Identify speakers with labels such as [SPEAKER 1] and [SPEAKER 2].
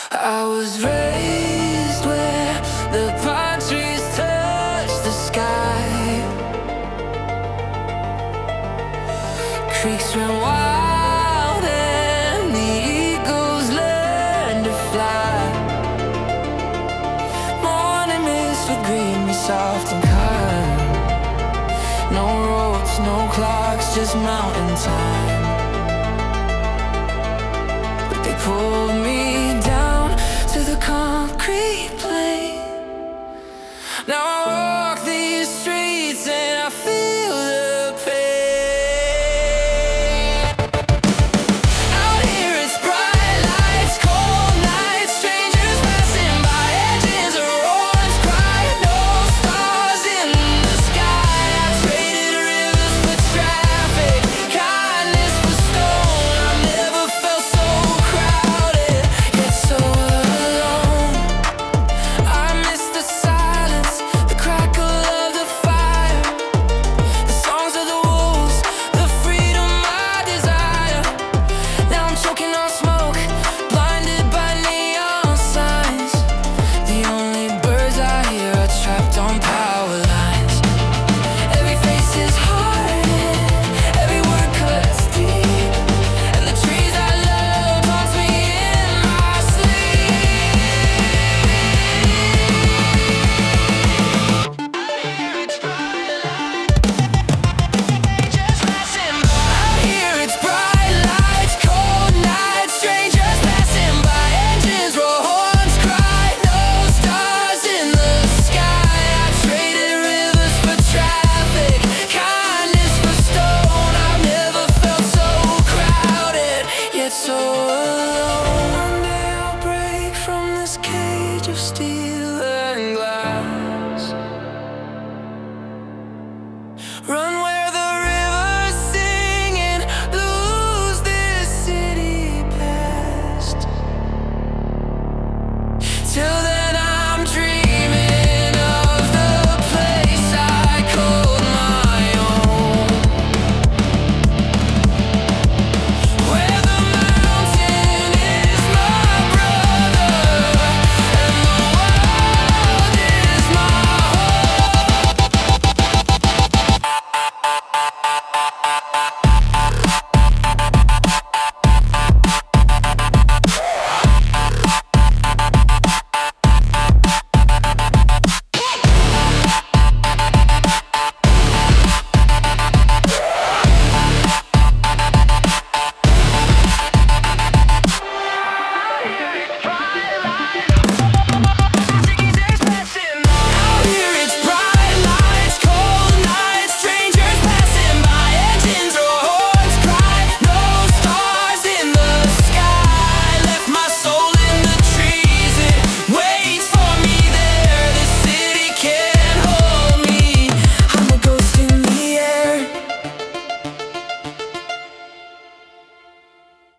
[SPEAKER 1] I was raised where the pine trees touch the sky. Creeks ran wild and the eagles learned to fly. Morning mist would greet me soft and kind. No roads, no clocks, just mountain time. But they pulled me